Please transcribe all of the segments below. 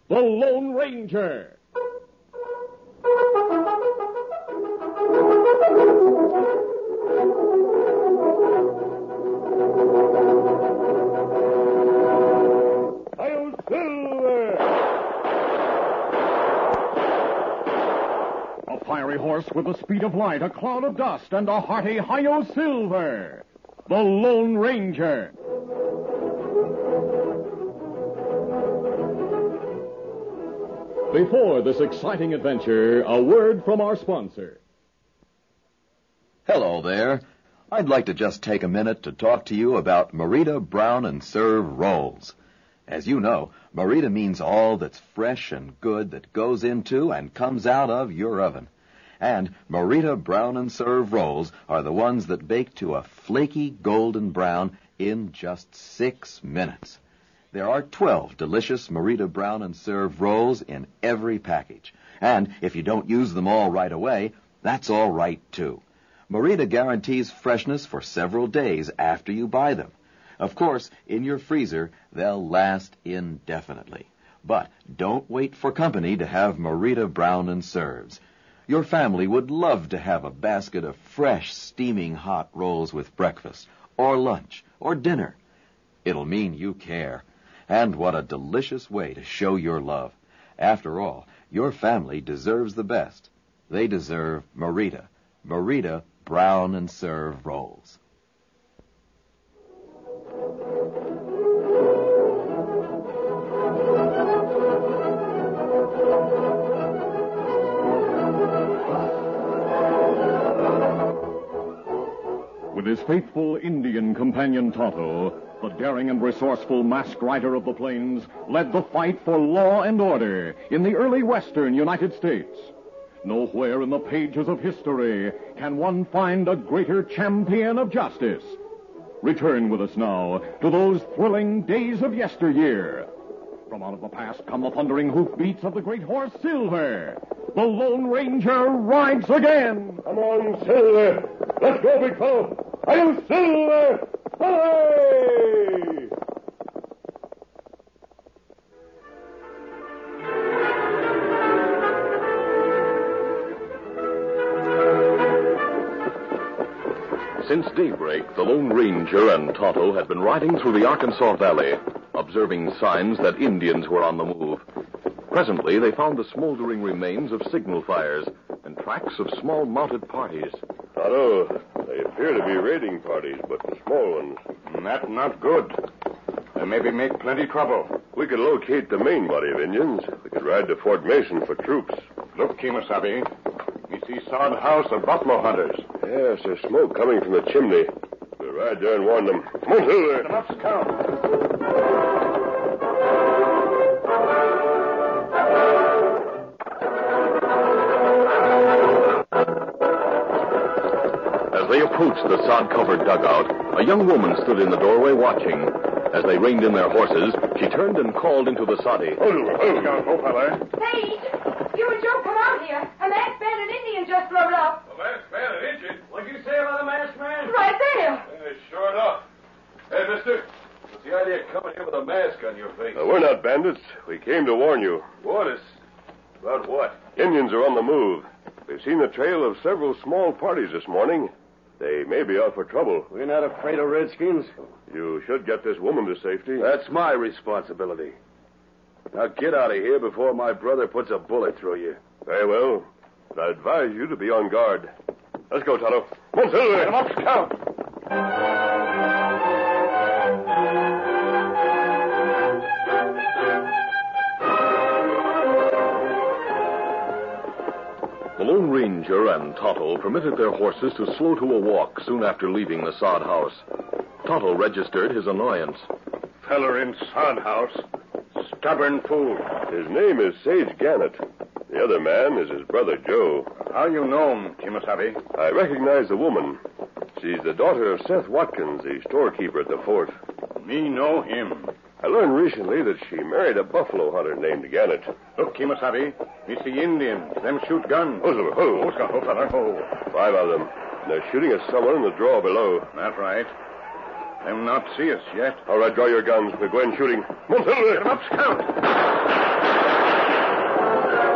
the Lone Ranger. Hi-yo, Silver! A fiery horse with the speed of light, a cloud of dust, and a hearty Hi-yo, Silver, the Lone Ranger. Before this exciting adventure, a word from our sponsor. Hello there. I'd like to just take a minute to talk to you about Merita Brown and Serve rolls. As you know, Merita means all that's fresh and good that goes into and comes out of your oven. And Merita Brown and Serve rolls are the ones that bake to a flaky golden brown in just 6 minutes. There are 12 delicious Merita Brown and Serve rolls in every package. And if you don't use them all right away, that's all right, too. Merita guarantees freshness for several days after you buy them. Of course, in your freezer, they'll last indefinitely. But don't wait for company to have Merita Brown and Serves. Your family would love to have a basket of fresh, steaming hot rolls with breakfast, or lunch, or dinner. It'll mean you care. And what a delicious way to show your love. After all, your family deserves the best. They deserve Merita. Merita Brown and Serve rolls. With his faithful Indian companion Tonto, the daring and resourceful masked rider of the plains led the fight for law and order in the early western United States. Nowhere in the pages of history can one find a greater champion of justice. Return with us now to those thrilling days of yesteryear. From out of the past come the thundering hoofbeats of the great horse Silver. The Lone Ranger rides again. Come on, Silver. Let's go, big fellow. Hi-yo, Silver! Hooray! Since daybreak, the Lone Ranger and Tonto had been riding through the Arkansas Valley, observing signs that Indians were on the move. Presently, they found the smoldering remains of signal fires and tracks of small mounted parties. Tonto, they appear to be raiding parties, but small ones. That's not good. They maybe make plenty trouble. We could locate the main body of Indians. We could ride to Fort Mason for troops. Look, Kemosabe. We see sod house of buffalo hunters. Yes, there's smoke coming from the chimney. We'll ride there and warn them. Come on, Silver. Let's come. As they approached the sod-covered dugout, a young woman stood in the doorway watching. As they reined in their horses, she turned and called into the soddy. Oh, fella. Page, you and Joe come out here. A masked man and Indian just rode up. A masked man and Indian? What'd you say about a masked man? Right there. Sure enough. Hey, mister, what's the idea of coming here with a mask on your face? We're not bandits. We came to warn you. Warn us? About what? Indians are on the move. We've seen the trail of several small parties this morning. They may be out for trouble. We're not afraid of redskins. You should get this woman to safety. That's my responsibility. Now get out of here before my brother puts a bullet through you. Very well. But I advise you to be on guard. Let's go, Tonto. Come on, Silver. Get 'em up, Scout. The Lone Ranger and Tonto permitted their horses to slow to a walk soon after leaving the sod house. Tonto registered his annoyance. Feller in sod house. Stubborn fool. His name is Sage Gannett. The other man is his brother, Joe. How you know him, Kemosabe? I recognize the woman. She's the daughter of Seth Watkins, the storekeeper at the fort. Me know him. I learned recently that she married a buffalo hunter named Gannett. Look, Kemosabe. Me see Indians. Them shoot guns. Oh, Silver, ho. Oh, fella, ho. 5 of them. And they're shooting at someone in the draw below. That's right. Them not see us yet. All right, draw your guns. We're going shooting. Come on, Silver. Get 'em up, Scout.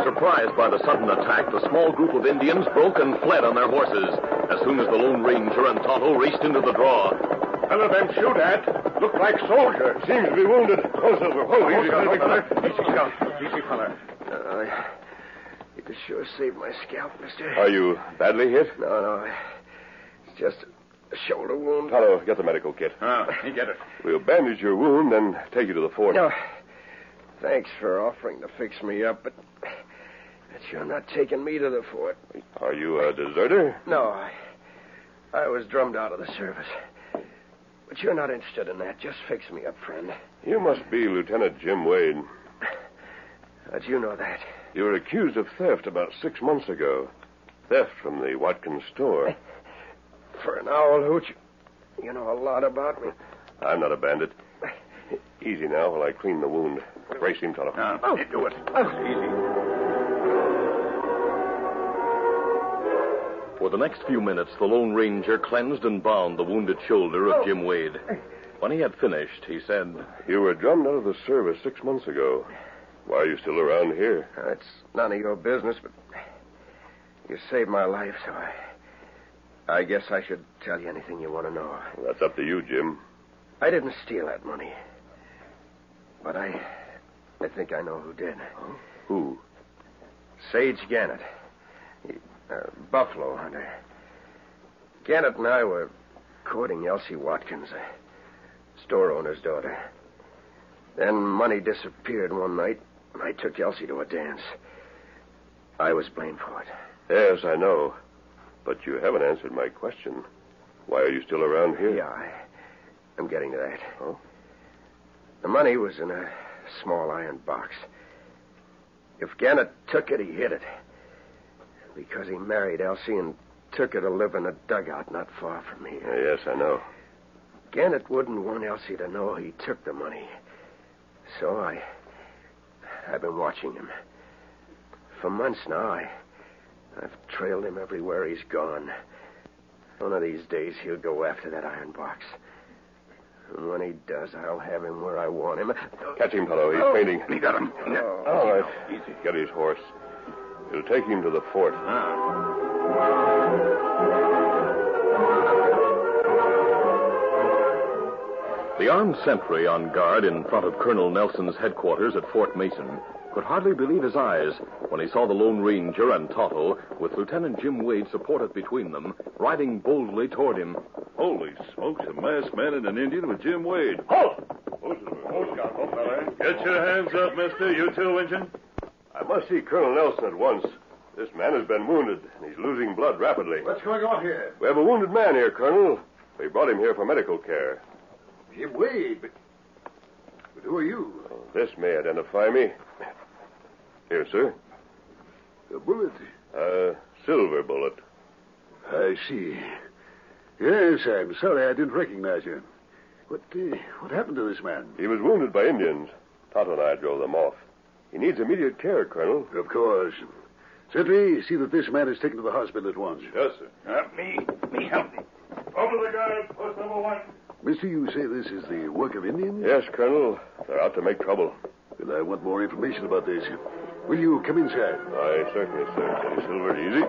Surprised by the sudden attack, the small group of Indians broke and fled on their horses. As soon as the Lone Ranger and Tonto raced into the draw. None of them shoot at. Look like soldiers. Seems to be wounded. Go, Silver. Whoa, easy, fella. Easy, Scout. Easy, fella. You could sure save my scalp, mister. Are you badly hit? No. It's just a shoulder wound. Tonto, get the medical kit. You get it. We'll bandage your wound, then take you to the fort. No. Thanks for offering to fix me up, but you're not taking me to the fort. Are you a deserter? No, I was drummed out of the service. But you're not interested in that. Just fix me up, friend. You must be Lieutenant Jim Wade. How'd you know that? You were accused of theft about 6 months ago. Theft from the Watkins store. For an owl hooch, you know a lot about me. I'm not a bandit. Easy now while I clean the wound. Brace him, Tonto. Do it. Easy. For the next few minutes, the Lone Ranger cleansed and bound the wounded shoulder of Jim Wade. When he had finished, he said, You were drummed out of the service 6 months ago. Why are you still around here? It's none of your business, but you saved my life, so I guess I should tell you anything you want to know. Well, that's up to you, Jim. I didn't steal that money. But I think I know who did. Huh? Who? Sage Gannett. Buffalo hunter. Gannett and I were courting Elsie Watkins, a store owner's daughter. Then money disappeared one night, and I took Elsie to a dance. I was blamed for it. Yes, I know. But you haven't answered my question. Why are you still around here? Yeah, I'm getting to that. Oh? The money was in a small iron box. If Gannett took it, he hid it. Because he married Elsie and took her to live in a dugout not far from here. Yes, I know. Gannett wouldn't want Elsie to know he took the money. So I've been watching him. For months now, I've trailed him everywhere he's gone. One of these days, he'll go after that iron box. And when he does, I'll have him where I want him. Catch him, fellow. He's fainting. We got him. All right. Easy. Get his horse. We'll take him to the fort. The armed sentry on guard in front of Colonel Nelson's headquarters at Fort Mason could hardly believe his eyes when he saw the Lone Ranger and Tonto, with Lieutenant Jim Wade supported between them, riding boldly toward him. Holy smokes, a masked man and an Indian with Jim Wade. Halt! Get your hands up, mister. You too, Injun? I must see Colonel Nelson at once. This man has been wounded, and he's losing blood rapidly. What's going on here? We have a wounded man here, Colonel. We brought him here for medical care. Jim Wade, but who are you? Oh, this may identify me. Here, sir. A bullet. A silver bullet. I see. Yes, I'm sorry I didn't recognize you. What happened to this man? He was wounded by Indians. Tonto and I drove them off. He needs immediate care, Colonel. Of course. Sentry, see that this man is taken to the hospital at once. Yes, sir. Me, help me. Over the guard, post number 1. Mister, you say this is the work of Indians? Yes, Colonel. They're out to make trouble. Well, I want more information about this. Will you come inside? Aye, certainly, sir. Steady, Silver. Easy.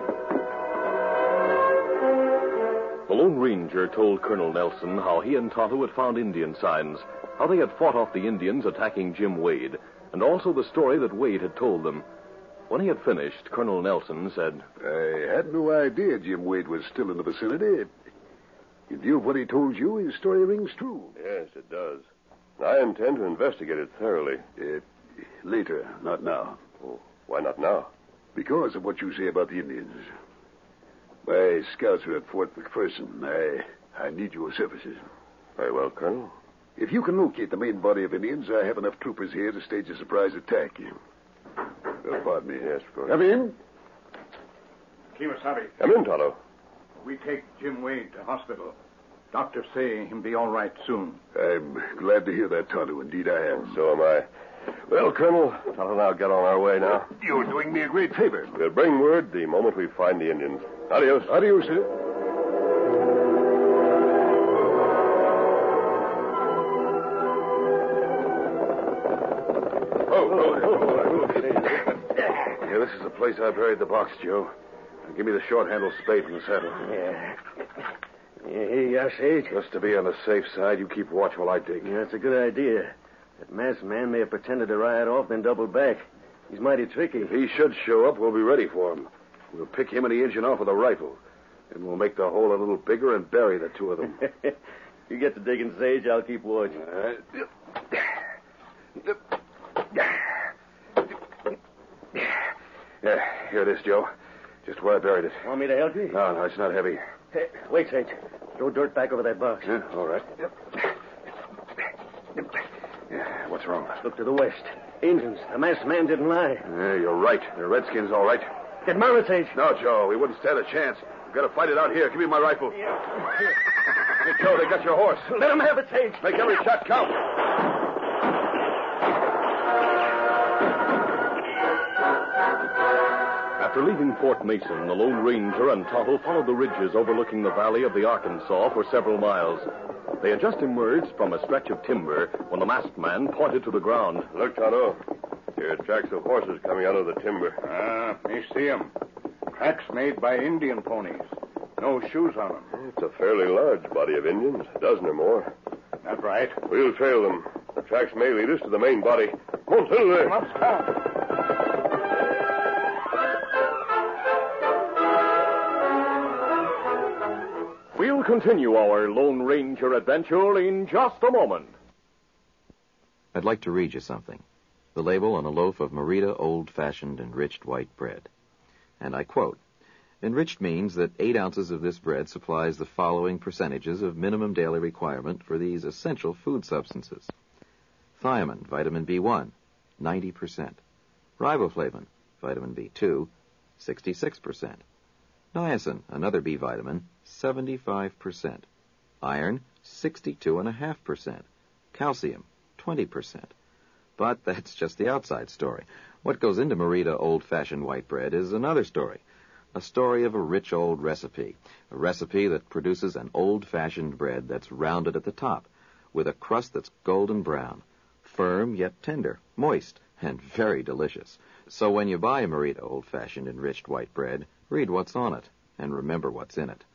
The Lone Ranger told Colonel Nelson how he and Tonto had found Indian signs, how they had fought off the Indians attacking Jim Wade, and also the story that Wade had told them. When he had finished, Colonel Nelson said, I had no idea Jim Wade was still in the vicinity. In view of what he told you, his story rings true. Yes, it does. I intend to investigate it thoroughly. Later, not now. Oh, why not now? Because of what you say about the Indians. My scouts are at Fort McPherson. I need your services. Very well, Colonel. If you can locate the main body of Indians, I have enough troopers here to stage a surprise attack. Pardon me. Yes, of course. Come in. Kemosabe. Come in, Tonto. We take Jim Wade to hospital. Doctors say him be all right soon. I'm glad to hear that, Tonto. Indeed, I am. So am I. Well, Colonel, Tonto and I'll get on our way now. You're doing me a great favor. We'll bring word the moment we find the Indians. Adios. Adios, sir. Yeah, this is the place I buried the box, Joe. Now, give me the short-handled spade from the saddle. Yeah. Here you are, Sage. Just to be on the safe side, you keep watch while I dig. Yeah, that's a good idea. That masked man may have pretended to ride off, then doubled back. He's mighty tricky. If he should show up, we'll be ready for him. We'll pick him and the engine off with a rifle. And we'll make the hole a little bigger and bury the two of them. You get to digging, Sage. I'll keep watch. All right. Yeah, here it is, Joe. Just where I buried it. Want me to help you? No, it's not heavy. Hey, wait, Sage. Throw dirt back over that box. Yeah, all right. Yeah, what's wrong? Look to the west. Indians. The masked man didn't lie. Yeah, you're right. They're redskins, all right. Get mounted, Sage. No, Joe, we wouldn't stand a chance. We've got to fight it out here. Give me my rifle. Hey, Joe, they got your horse. Let them have it, Sage. Make every shot count. After leaving Fort Mason, the Lone Ranger and Tonto followed the ridges overlooking the valley of the Arkansas for several miles. They had just emerged from a stretch of timber when the masked man pointed to the ground. Look, Tonto. Here are tracks of horses coming out of the timber. Me see 'em. Tracks made by Indian ponies. No shoes on them. It's a fairly large body of Indians, a dozen or more. That's right. We'll trail them. The tracks may lead us to the main body. Come on, settle there. Come up, Scout. We'll continue our Lone Ranger adventure in just a moment. I'd like to read you something. The label on a loaf of Merita old-fashioned enriched white bread. And I quote, "Enriched means that 8 ounces of this bread supplies the following percentages of minimum daily requirement for these essential food substances. Thiamine, vitamin B1, 90%. Riboflavin, vitamin B2, 66%. Niacin, another B vitamin, 75%. Iron, 62.5%. Calcium, 20%. But that's just the outside story. What goes into Merita old-fashioned white bread is another story. A story of a rich old recipe. A recipe that produces an old-fashioned bread that's rounded at the top, with a crust that's golden brown, firm yet tender, moist, and very delicious. So when you buy Merita old-fashioned enriched white bread, read what's on it, and remember what's in it.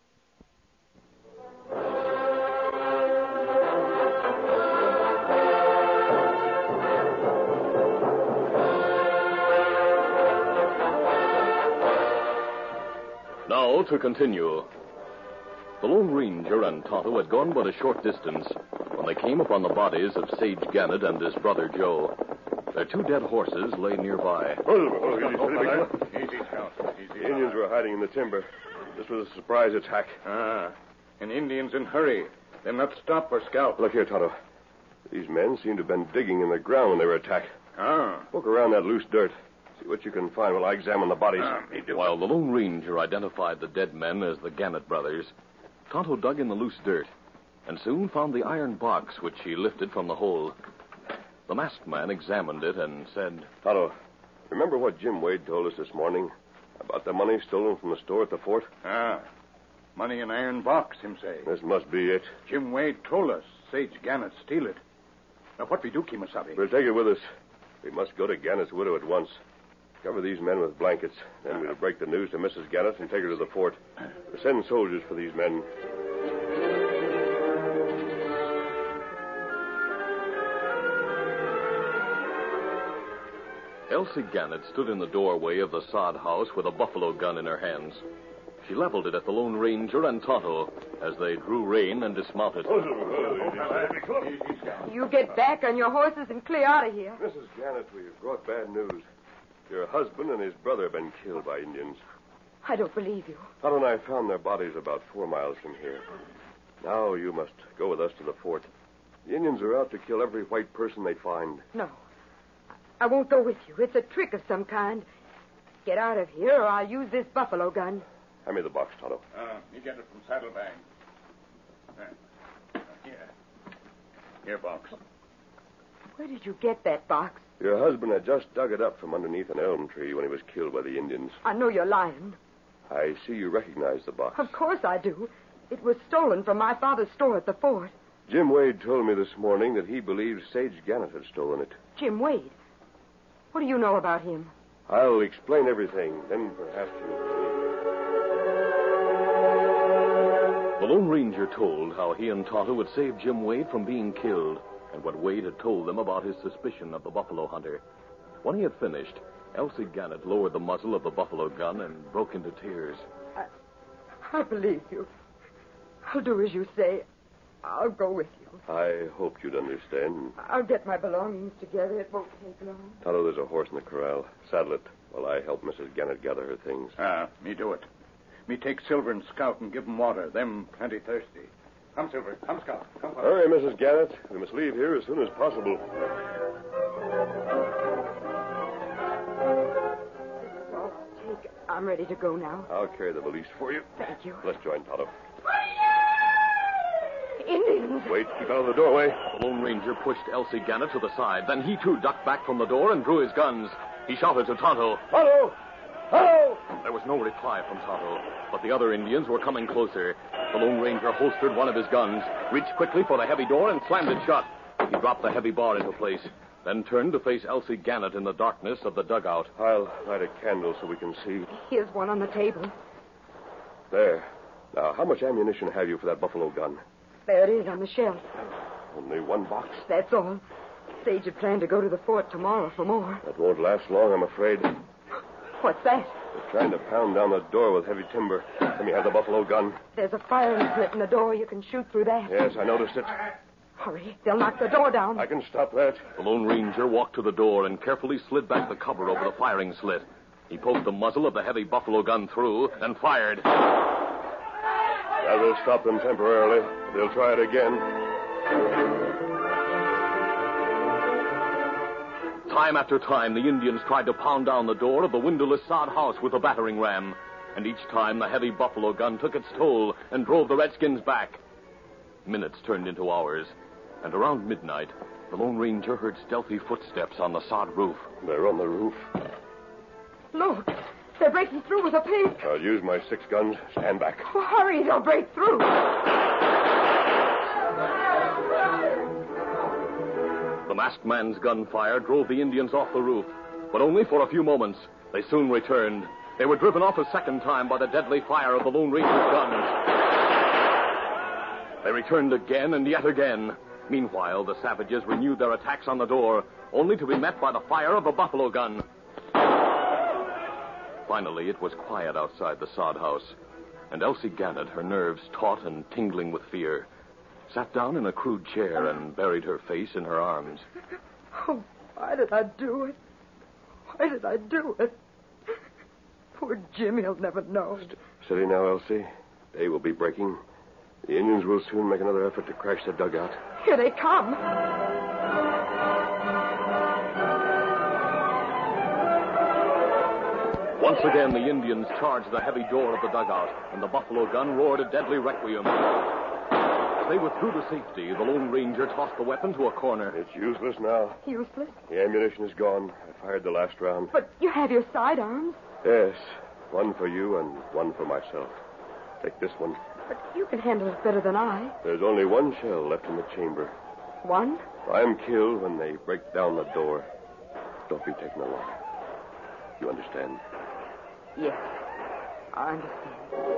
Now to continue. The Lone Ranger and Tonto had gone but a short distance when they came upon the bodies of Sage Gannett and his brother Joe. Their 2 dead horses lay nearby. Easy, Scout. Easy. The Indians were hiding in the timber. This was a surprise attack. And Indians in hurry. They'll not stop or scalp. Look here, Tonto. These men seem to have been digging in the ground when they were attacked. Poke around that loose dirt. See what you can find while I examine the bodies. While the Lone Ranger identified the dead men as the Gannett brothers, Tonto dug in the loose dirt and soon found the iron box which he lifted from the hole. The masked man examined it and said, Tonto, remember what Jim Wade told us this morning about the money stolen from the store at the fort? Money in iron box, him say. This must be it. Jim Wade told us Sage Gannett steal it. Now, what we do, Kemosabe? We'll take it with us. We must go to Gannett's widow at once. Cover these men with blankets. Then we'll break the news to Mrs. Gannett and take her to the fort. We'll send soldiers for these men. Elsie Gannett stood in the doorway of the sod house with a buffalo gun in her hands. She leveled it at the Lone Ranger and Tonto as they drew rein and dismounted. You get back on your horses and clear out of here. Mrs. Gannett, we've brought bad news. Your husband and his brother have been killed by Indians. I don't believe you. Tonto and I found their bodies about 4 miles from here. Now you must go with us to the fort. The Indians are out to kill every white person they find. No. I won't go with you. It's a trick of some kind. Get out of here or I'll use this buffalo gun. Hand me the box, Tonto. You get it from Saddlebag. Here, box. Where did you get that box? Your husband had just dug it up from underneath an elm tree when he was killed by the Indians. I know you're lying. I see you recognize the box. Of course I do. It was stolen from my father's store at the fort. Jim Wade told me this morning that he believes Sage Gannett had stolen it. Jim Wade? What do you know about him? I'll explain everything. Then perhaps you'll... The Lone Ranger told how he and Tonto had saved Jim Wade from being killed, and what Wade had told them about his suspicion of the buffalo hunter. When he had finished, Elsie Gannett lowered the muzzle of the buffalo gun and broke into tears. I believe you. I'll do as you say. I'll go with you. I hoped you'd understand. I'll get my belongings together. It won't take long. Tonto, there's a horse in the corral. Saddle it while I help Mrs. Gannett gather her things. Me do it. Me take Silver and Scout and give 'em water. Them plenty thirsty. Come, Silver. Come, Scout. Come. Hurry, Mrs. Gannett. We must leave here as soon as possible. I'm ready to go now. I'll carry the valise for you. Thank you. Let's join Tonto. Indians! Wait, keep out of the doorway. The Lone Ranger pushed Elsie Gannett to the side. Then he, too, ducked back from the door and drew his guns. He shouted to Tonto. Tonto! Tonto! There was no reply from Tonto, but the other Indians were coming closer. The Lone Ranger holstered one of his guns, reached quickly for the heavy door, and slammed it shut. He dropped the heavy bar into place, then turned to face Elsie Gannett in the darkness of the dugout. I'll light a candle so we can see. Here's one on the table. There. Now, how much ammunition have you for that buffalo gun? There it is on the shelf. Only one box. That's all. Sage had planned to go to the fort tomorrow for more. That won't last long, I'm afraid. What's that? They're trying to pound down the door with heavy timber. Let me have the buffalo gun. There's a firing slit in the door. You can shoot through that. Yes, I noticed it. Hurry. They'll knock the door down. I can stop that. The Lone Ranger walked to the door and carefully slid back the cover over the firing slit. He poked the muzzle of the heavy buffalo gun through and fired. That will stop them temporarily. They'll try it again. Time after time, the Indians tried to pound down the door of the windowless sod house with a battering ram. And each time, the heavy buffalo gun took its toll and drove the Redskins back. Minutes turned into hours. And around midnight, the Lone Ranger heard stealthy footsteps on the sod roof. They're on the roof. Look. They're breaking through with a pick. I'll use my 6 guns. Stand back. Oh, hurry. They'll break through. The masked man's gunfire drove the Indians off the roof, but only for a few moments. They soon returned. They were driven off a second time by the deadly fire of the Lone Ranger's guns. They returned again and yet again. Meanwhile, the savages renewed their attacks on the door, only to be met by the fire of a buffalo gun. Finally, it was quiet outside the sod house, and Elsie Gannett, her nerves taut and tingling with fear, sat down in a crude chair and buried her face in her arms. Oh, why did I do it? Why did I do it? Poor Jim, he'll never know. Steady now, Elsie. Day will be breaking. The Indians will soon make another effort to crash the dugout. Here they come. Once again, the Indians charged the heavy door of the dugout, and the buffalo gun roared a deadly requiem. As they withdrew to safety, the Lone Ranger tossed the weapon to a corner. It's useless now. Useless? The ammunition is gone. I fired the last round. But you have your sidearms. Yes, one for you and one for myself. Take this one. But you can handle it better than I. There's only one shell left in the chamber. One? I'm killed when they break down the door. Don't be taken along. You understand? Yes, I understand.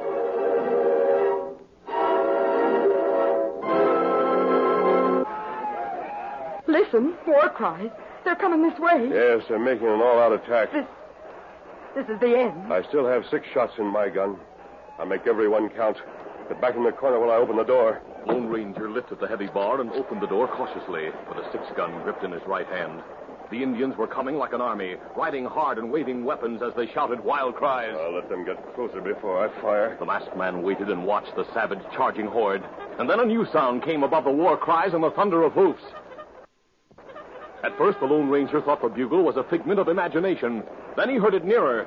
Listen, war cries. They're coming this way. Yes, they're making an all-out attack. This is the end. I still have 6 shots in my gun. I'll make every one count. Get back in the corner while I open the door. Lone Ranger lifted the heavy bar and opened the door cautiously, with a 6-gun gripped in his right hand. The Indians were coming like an army, riding hard and waving weapons as they shouted wild cries. I'll let them get closer before I fire. The masked man waited and watched the savage charging horde. And then a new sound came above the war cries and the thunder of hoofs. At first, the Lone Ranger thought the bugle was a figment of imagination. Then he heard it nearer.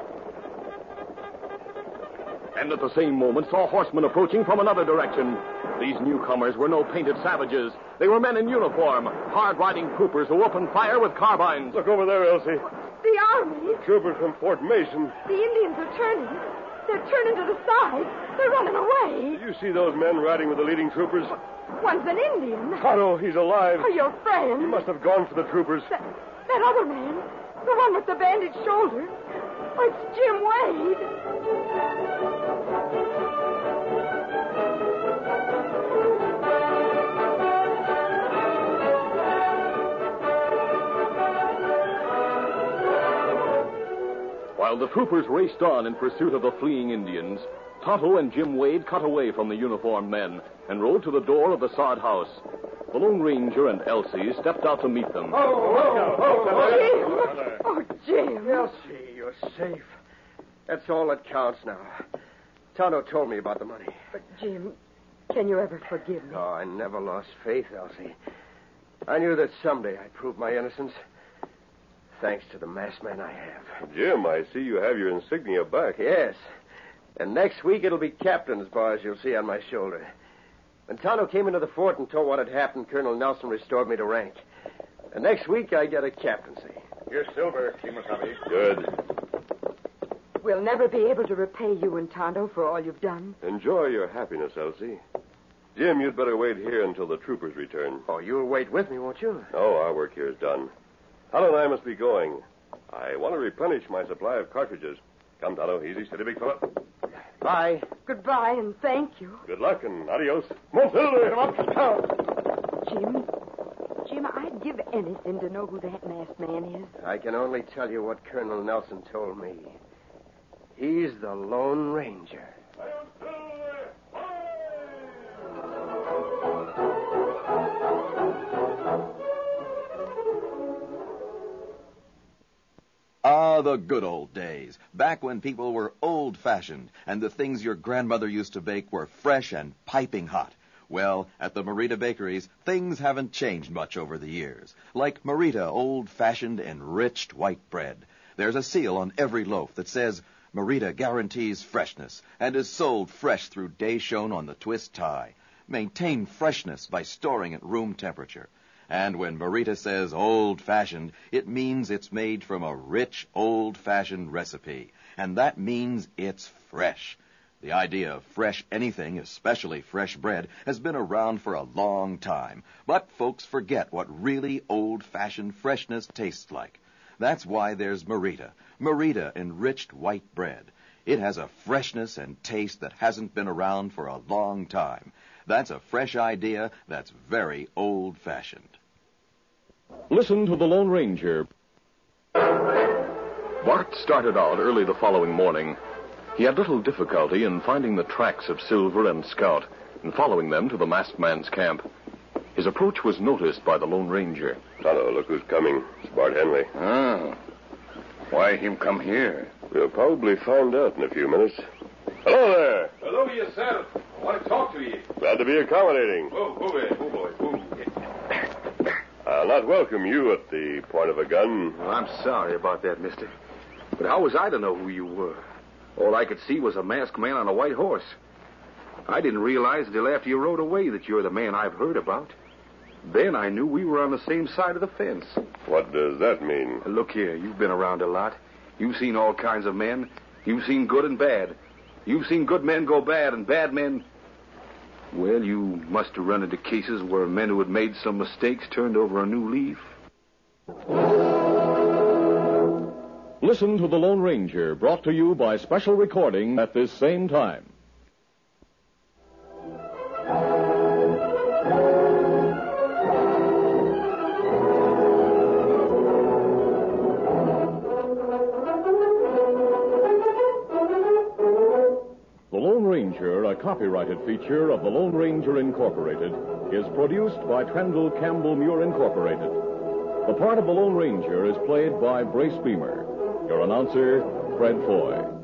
And at the same moment saw horsemen approaching from another direction. These newcomers were no painted savages. They were men in uniform, hard-riding troopers who opened fire with carbines. Look over there, Elsie. The army. Troopers from Fort Mason. The Indians are turning. They're turning to the side. They're running away. You see those men riding with the leading troopers? One's an Indian. Tonto, he's alive. Oh, your friend. He must have gone for the troopers. That other man. The one with the bandaged shoulder. Oh, it's Jim Wade. While the troopers raced on in pursuit of the fleeing Indians, Tonto and Jim Wade cut away from the uniformed men and rode to the door of the sod house. The Lone Ranger and Elsie stepped out to meet them. Jim! Oh, Jim. Elsie, you're safe. That's all that counts now. Tonto told me about the money. But, Jim, can you ever forgive me? Oh, I never lost faith, Elsie. I knew that someday I'd prove my innocence. Thanks to the masked man I have. Jim, I see you have your insignia back. Yes. And next week it'll be captain's bars you'll see on my shoulder. When Tonto came into the fort and told what had happened, Colonel Nelson restored me to rank. And next week I get a captaincy. Here's silver, Kimasabi. Good. We'll never be able to repay you and Tonto for all you've done. Enjoy your happiness, Elsie. Jim, you'd better wait here until the troopers return. Oh, you'll wait with me, won't you? Oh, our work here is done. Tonto and I must be going. I want to replenish my supply of cartridges. Come, Tonto. Easy, steady, big fella. Bye. Goodbye, and thank you. Good luck and adios. Come on, Silver. Come on. Jim, I'd give anything to know who that masked man is. I can only tell you what Colonel Nelson told me. He's the Lone Ranger. Ah, the good old days, back when people were old-fashioned and the things your grandmother used to bake were fresh and piping hot. Well, at the Merita Bakeries, things haven't changed much over the years. Like Merita old-fashioned enriched white bread. There's a seal on every loaf that says, Merita guarantees freshness and is sold fresh through day shown on the twist tie. Maintain freshness by storing at room temperature. And when Merita says old-fashioned, it means it's made from a rich, old-fashioned recipe. And that means it's fresh. The idea of fresh anything, especially fresh bread, has been around for a long time. But folks forget what really old-fashioned freshness tastes like. That's why there's Merita. Merita enriched white bread. It has a freshness and taste that hasn't been around for a long time. That's a fresh idea that's very old-fashioned. Listen to the Lone Ranger. Bart started out early the following morning. He had little difficulty in finding the tracks of Silver and Scout and following them to the masked man's camp. His approach was noticed by the Lone Ranger. Tonto, look who's coming. It's Bart Henley. Ah. Why him come here? We'll probably find out in a few minutes. Hello there. Hello yourself. I want to talk to you. Glad to be accommodating. Whoa. I'll not welcome you at the point of a gun. Well, I'm sorry about that, mister. But how was I to know who you were? All I could see was a masked man on a white horse. I didn't realize until after you rode away that you're the man I've heard about. Then I knew we were on the same side of the fence. What does that mean? Look here, you've been around a lot. You've seen all kinds of men. You've seen good and bad. You've seen good men go bad and bad men... Well, you must have run into cases where men who had made some mistakes turned over a new leaf. Listen to the Lone Ranger, brought to you by special recording at this same time. The Lone Ranger, a copyrighted feature of the Lone Ranger Incorporated, is produced by Trendle Campbell Muir Incorporated. The part of the Lone Ranger is played by Brace Beamer. Your announcer, Fred Foy.